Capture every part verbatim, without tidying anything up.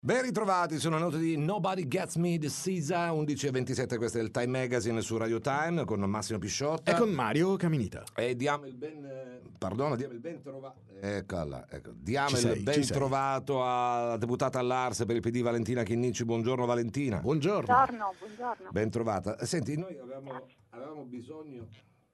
Ben ritrovati, sono note di Nobody Gets Me di Sisa, undici e ventisette, questo è il Time Magazine su Radio Time con Massimo Pisciotta e con Mario Caminita. E diamo il ben eh, perdono, diamo il ben trovato eccola, ecco, diamo Ci il sei, ben ci sei. trovato alla deputata all'Arse per il P D Valentina Chinnici. Buongiorno Valentina. Buongiorno. Buongiorno, buongiorno. Ben trovata. Senti, noi avevamo, avevamo bisogno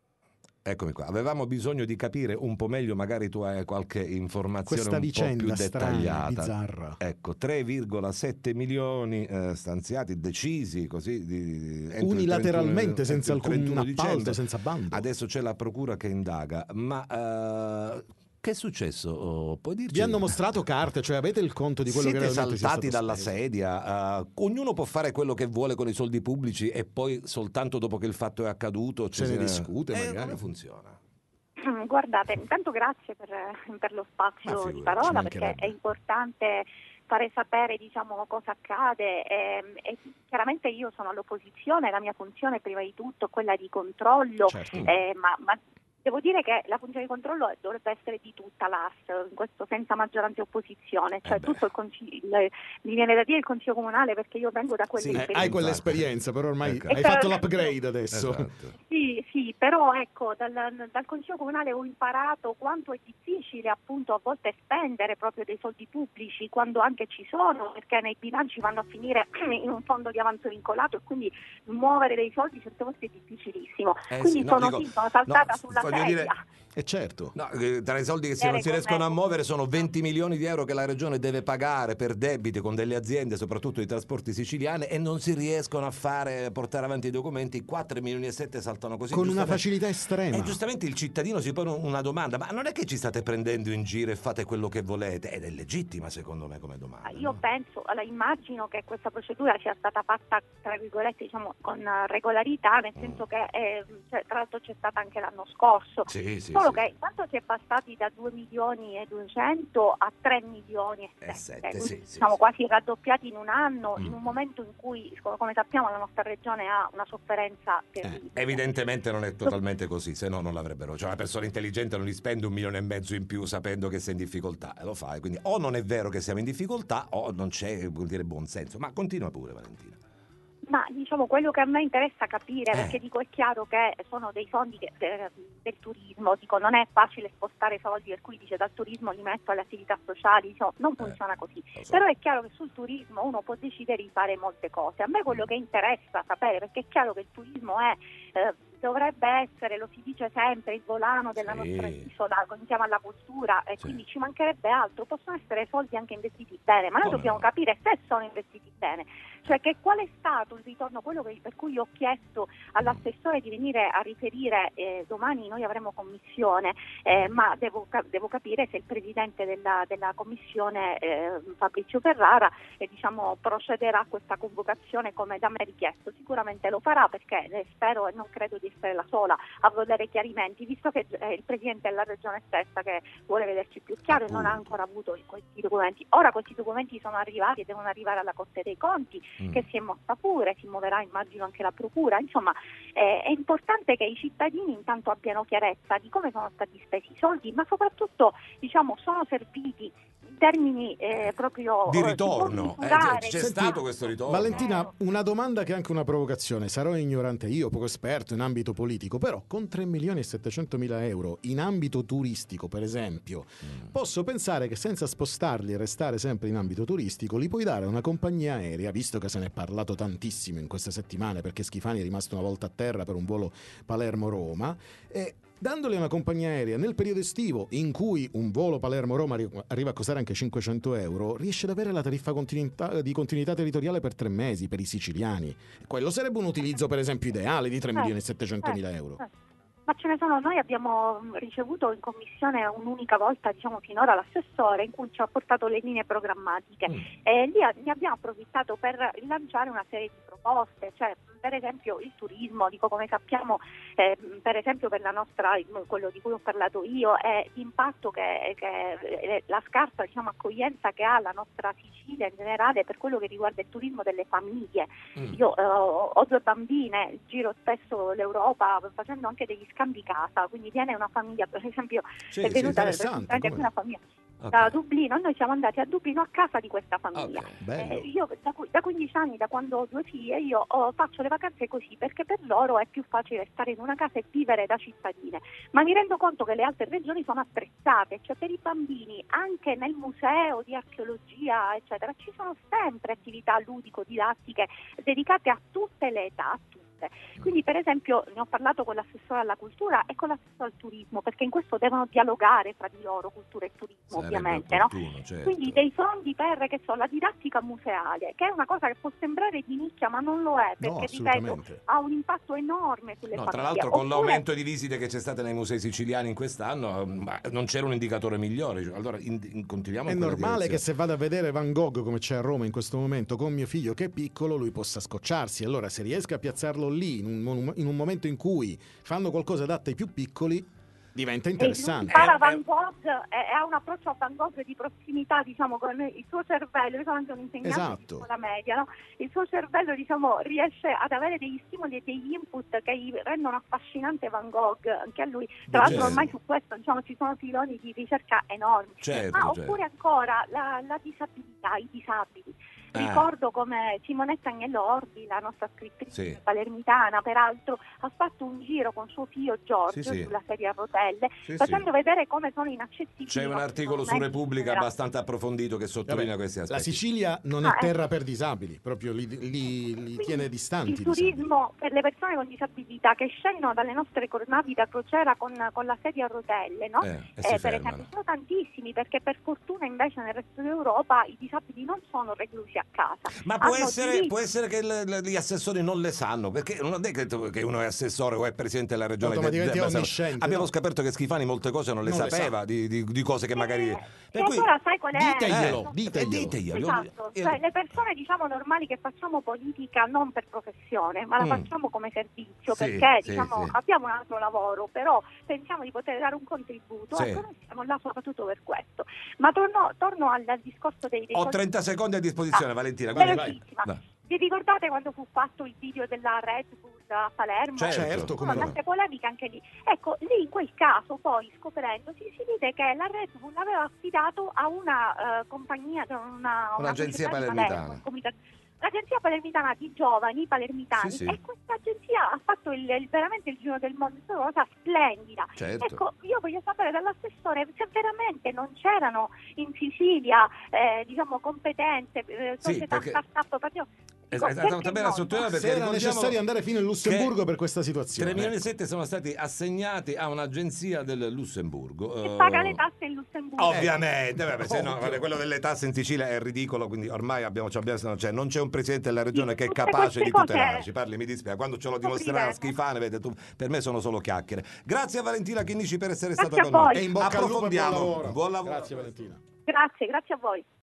Eccomi qua, avevamo bisogno di capire un po' meglio, magari tu hai qualche informazione questa un vicenda po' più strana, dettagliata. bizzarra. Ecco, tre virgola sette milioni eh, stanziati, decisi così di, di, unilateralmente, il trentuno, senza alcun appalto, dicembre. senza bando. Adesso c'è la procura che indaga, ma uh, che è successo? Oh, puoi dirci? Vi hanno mostrato carte, cioè avete il conto di quello Siete che realmente sia saltati stato dalla speso? sedia, uh, ognuno può fare quello che vuole con i soldi pubblici e poi soltanto dopo che il fatto è accaduto se ne discute eh, magari. Come funziona? Guardate, intanto grazie per, per lo spazio di parola, perché è importante fare sapere, diciamo, cosa accade e, e chiaramente io sono all'opposizione, la mia funzione prima di tutto è quella di controllo, certo. eh, ma, ma devo dire che la funzione di controllo dovrebbe essere di tutta l'A S, in questo senza maggioranza e opposizione, cioè eh tutto il consiglio, mi viene da dire il consiglio comunale, perché io vengo da Sì, quell'esperienza. eh, hai quell'esperienza, però ormai ecco. hai fatto l'upgrade adesso. Esatto. Sì, sì, però ecco, dal, dal Consiglio Comunale ho imparato quanto è difficile appunto a volte spendere proprio dei soldi pubblici quando anche ci sono, perché nei bilanci vanno a finire in un fondo di avanzo vincolato e quindi muovere dei soldi certe volte è difficilissimo. Eh quindi sì, no, sono, dico, sì, sono saltata no, sulla voglio sedia. dire- E certo. No, eh, tra i soldi che si, non si Vedere riescono a com'è. muovere sono venti milioni di euro che la regione deve pagare per debiti con delle aziende, soprattutto di trasporti siciliane, e non si riescono a fare portare avanti i documenti. quattro milioni e sette saltano così Con una giustamente. facilità estrema. E giustamente il cittadino si pone una domanda: ma non è che ci state prendendo in giro e fate quello che volete? Ed è legittima secondo me come domanda. Io no? penso, allora, immagino che questa procedura sia stata fatta tra virgolette, diciamo, con regolarità, nel senso che eh, cioè, tra l'altro c'è stata anche l'anno scorso. Sì, sì, Solo sì. che intanto si è passati da due milioni e duecento a tre milioni e Eh, sette, sette, quindi sì, siamo sì, quasi raddoppiati in un anno, Mm. in un momento in cui, come sappiamo, la nostra regione ha una sofferenza terribile. Evidentemente non è totalmente così, se no non l'avrebbero. Cioè una persona intelligente non gli spende un milione e mezzo in più sapendo che sei in difficoltà, e lo fai. Quindi o non è vero che siamo in difficoltà o non c'è, vuol dire, buon senso. Ma continua pure, Valentina. Ma diciamo quello che a me interessa capire, Eh. perché dico è chiaro che sono dei fondi che, de, del turismo, dico non è facile spostare soldi, per cui dice dal turismo li metto alle attività sociali, diciamo, non funziona Eh, così. lo so. Però è chiaro che sul turismo uno può decidere di fare molte cose. A me quello che interessa sapere, perché è chiaro che il turismo è eh, dovrebbe essere, lo si dice sempre, il volano della Sì. nostra isola, insieme alla cultura, e Sì. quindi ci mancherebbe altro. Possono essere soldi anche investiti bene, ma noi Come dobbiamo no? capire se sono investiti bene, cioè che qual è stato il ritorno, quello che, per cui ho chiesto all'assessore di venire a riferire. Eh, domani noi avremo commissione, eh, ma devo, devo capire se il presidente della, della commissione, eh, Fabrizio Ferrara, eh, diciamo, procederà a questa convocazione come da me richiesto. Sicuramente lo farà, perché eh, spero e non credo di essere la sola a volere chiarimenti, visto che è il presidente della regione stessa che vuole vederci più chiaro e non ha ancora avuto questi documenti. Ora questi documenti sono arrivati e devono arrivare alla Corte dei Conti, Mm. che si è mossa pure, si muoverà immagino anche la procura. Insomma, eh, è importante che i cittadini intanto abbiano chiarezza di come sono stati spesi i soldi, ma soprattutto, diciamo, sono serviti in termini eh, proprio Di eh, si ritorno. può Eh, misurare. c'è Senti, stato questo ritorno. Valentina, una domanda che è anche una provocazione. Sarò ignorante io, poco esperto in ambito politico, però con tre milioni e settecentomila euro in ambito turistico, per esempio, Mm. posso pensare che senza spostarli e restare sempre in ambito turistico li puoi dare a una compagnia aerea, visto che se ne è parlato tantissimo in queste settimane, perché Schifani è rimasto una volta a terra per un volo Palermo-Roma, e dandoli a una compagnia aerea nel periodo estivo, in cui un volo Palermo-Roma arri- arriva a costare anche cinquecento euro, riesce ad avere la tariffa continuità- di continuità territoriale per tre mesi per i siciliani. Quello sarebbe un utilizzo, per esempio, ideale di tre milioni e settecentomila euro. Eh, Ma ce ne sono, noi abbiamo ricevuto in commissione un'unica volta, diciamo finora, l'assessore in cui ci ha portato le linee programmatiche, Mm. e lì ne abbiamo approfittato per rilanciare una serie di proposte, cioè per esempio il turismo, dico, come sappiamo, eh, per esempio per la nostra, quello di cui ho parlato io, è l'impatto che, che la scarsa, diciamo, accoglienza che ha la nostra Sicilia in generale per quello che riguarda il turismo delle famiglie. Mm. Io eh, ho due bambine, giro spesso l'Europa facendo anche degli scambi casa, quindi viene una famiglia, per esempio Sì, è sì, venuta interessante, anche come una famiglia okay. da Dublino, noi siamo andati a Dublino a casa di questa famiglia. Okay. Eh, io da, da quindici anni, da quando ho due figlie, io oh, faccio le vacanze così, perché per loro è più facile stare in una casa e vivere da cittadine, ma mi rendo conto che le altre regioni sono attrezzate, cioè per i bambini anche nel museo di archeologia eccetera ci sono sempre attività ludico-didattiche dedicate a tutte le età, a tutte. Quindi per esempio ne ho parlato con l'assessore alla cultura e con l'assessore al turismo, perché in questo devono dialogare fra di loro cultura e turismo. Sarebbe ovviamente, no? opportuno, certo. Quindi dei fondi per, che so, la didattica museale, che è una cosa che può sembrare di nicchia ma non lo è, No, perché ripeto ha un impatto enorme sulle no, famiglie. tra l'altro con Oppure, l'aumento di visite che c'è stata nei musei siciliani in quest'anno, ma non c'era un indicatore migliore, cioè, allora in, in, continuiamo È in quella normale che direzione. se vado a vedere Van Gogh come c'è a Roma in questo momento con mio figlio che è piccolo, lui possa scocciarsi. Allora se riesco a piazzarlo lì in un, monum- in un momento in cui fanno qualcosa adatto ai più piccoli, diventa interessante. Para Eh, Van eh. Gogh e ha un approccio a Van Gogh di prossimità, diciamo, con il suo cervello. Io sono anche un insegnante Esatto. di scuola media, no? Il suo cervello, diciamo, riesce ad avere degli stimoli e degli input che gli rendono affascinante Van Gogh, anche a lui. Tra l'altro Certo. ormai su questo, diciamo, ci sono filoni di ricerca enormi. Certo, Ma certo. oppure ancora la, la disabilità, i disabili. Ah. Ricordo come Simonetta Agnello Orbi, la nostra scrittrice Sì. palermitana, peraltro, ha fatto un giro con suo figlio Giorgio Sì, sì. sulla sedia a rotelle, Sì, facendo sì. vedere come sono inaccessibili. C'è i un nostri articolo su monumenti Repubblica generali. abbastanza approfondito che sottolinea Vabbè, questi la aspetti. Sicilia non è Ah, terra ecco. per disabili, proprio li, li- li Quindi tiene distanti. il i disabili. turismo per le persone con disabilità che scendono dalle nostre navi da crociera con, con la sedia a rotelle, no? Eh, e Eh, si per fermano. esempio, sono tantissimi, perché per fortuna invece nel resto d'Europa i disabili non sono reclusi a casa. Ma può Hanno essere, diritto- può essere che le- le- gli assessori non le sanno, perché non è che, che uno è assessore o è presidente della regione. Automaticamente debba è sapere. onnisciente, Abbiamo no. scoperto che Schifani molte cose non le Non le sapeva, sa. di, di- di cose che magari... Eh, Per e cui- allora sai qual è? Diteglielo, Eh, diteglielo. Eh, diteglielo. Esatto, Io- cioè le persone diciamo normali che facciamo politica non per professione, ma la Mm. facciamo come servizio, Sì, perché sì, diciamo sì. abbiamo un altro lavoro, però pensiamo di poter dare un contributo, Sì. ecco, noi siamo là soprattutto per questo. Ma torno, torno al, al discorso dei, dei Ho soldi- trenta secondi a disposizione, Ah, Valentina. Guarda, vai. velocissima. Vai. Vi ricordate quando fu fatto il video della Red Bull a Palermo? Certo. Certo, Ci come sono no. tante polemiche anche lì. Ecco, lì in quel caso poi scoprendo si, si vede che la Red Bull aveva affidato a una eh, compagnia, cioè una, una Un'agenzia società di palermitana. Palermo, un comitato- l'agenzia palermitana di giovani palermitani, Sì, sì. e questa agenzia ha fatto il, il- veramente il giro del mondo, è stata una cosa splendida. Certo. Ecco, io voglio sapere dall'assessore se veramente non c'erano in Sicilia eh, diciamo competenze, eh, Sì, società perché- start-up, proprio- dico, Esatto, perché esatto, bene no? sottolineare perché Se era ricordiamo necessario andare fino in Lussemburgo che per questa situazione. tre milioni e ecco. sette sono stati assegnati a un'agenzia del Lussemburgo. Che eh, paga le tasse in Lussemburgo. Ovviamente, vabbè, se no, Ovvio. guarda, quello delle tasse in Sicilia è ridicolo, quindi ormai abbiamo, ci abbiamo- cioè, non c'è un presidente della regione Sì, che è tutte capace di queste cose- tutelarci. Parli, mi dispiace, quando ce lo dimostrerà Scopriremo. Schifani, vede, tu, per me sono solo chiacchiere. Grazie a Valentina Chinnici per essere Grazie stata a con noi. voi. E in bocca al lupo e buon Approfondiamo. lavoro. Buon lavoro. Grazie Valentina. Grazie, grazie a voi.